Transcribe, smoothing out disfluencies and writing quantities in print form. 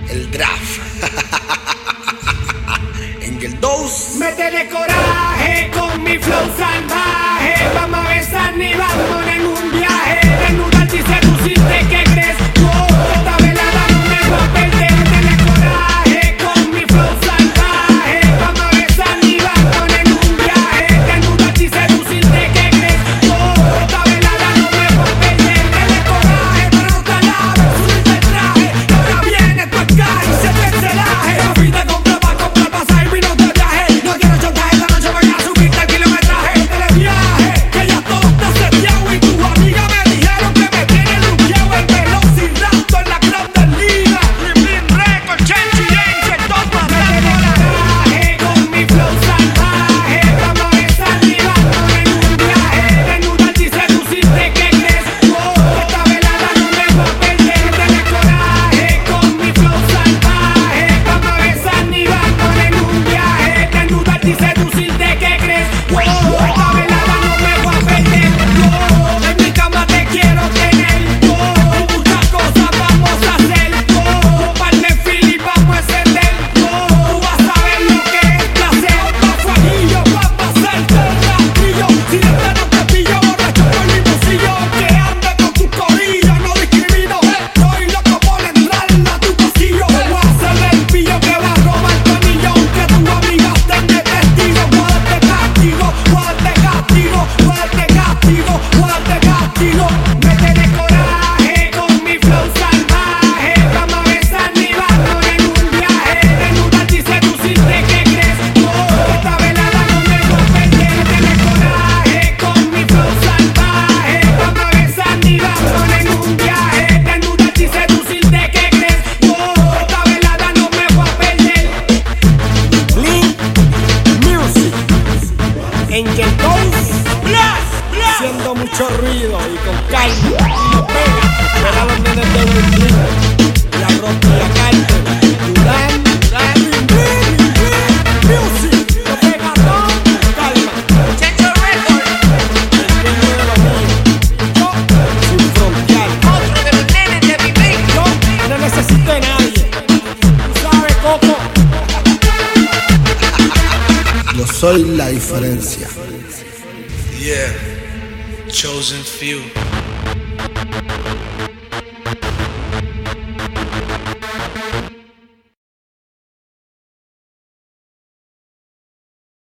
el draft. En el 2. Métele coraje con mi flow salvaje. Vamos a besar ni vamos en un viaje. Desnudarte y seducirte, ¿qué crees? Esta velada no me voy a perder. Métele coraje con mi flow salvaje. Vamos a besar ni vamos en un viaje. Desnudarte y seducirte, ¿qué crees? Esta velada no me voy a perder. Métele coraje, pero no te alaves, subirte el traje. Que ahora viene tu escaje y se te celaje. La vida compra pa' comprar pasaje y vino de viaje. No quiero chantaje, esta noche voy a subirte el kilometraje. Televiaje, que ya todo está seteado. Y tus amigas me dijeron que me tienen luqueado. El velociraptor en la Grandes Ligas. Bling Record, Chenchi, Angel, todo matando coraje con mi flow salvaje. Vamos a besar ni vamos en un viaje. Desnudarte y seducirte, ¿qué crees? Esta velada no me voy a perder. Métele coraje con mi flow salvaje. Vamos a besar ni vamos en un viaje. Desnudarte y seducirte, ¿qué crees? Esta velada no me voy a perder. En mi cama te quiero tener. Muchas cosas vamos a hacer. Par de fili vamos a encender. Tú vas a ver lo que es placer. Pa' fueguillo, pa' pasarte el rastrillo. Si de plano te pillo borracho por mi bolsillo, que ande con tu corillo, no discrimino. Estoy loco por entrarle a tu pasillo. Voy a hacerle el pillo que va a robar tu anillo. Aunque tus amigas estén de testigo. Voy a darte castigo, voy a darte castigo, voy a darte castigo, voy a darte castigo. Métele coraje con mi flow salvaje. Vamos a besar ni vamos en un viaje. Desnudarte y seducirte, ¿qué crees? Esta velada no me voy a perder. Métele coraje con mi flow salvaje. Vamos a besar ni vamos en un viaje. Desnudarte y seducirte, ¿qué crees? Esta velada no me voy a perder. Link Music. Angel Ghost, haciendo mucho ruido y con calma. No pega, era los nenes de Berlín. La Rocky, la Carter, Durán, Music, no pega todo, calma. Checho Record, El dueño de lo mío, yo, sin frontear. otro de los nenes de mi beat. Yo no necesito de nadie. Tú sabes, Coco. Yo soy la diferencia. Yeah, chosen few.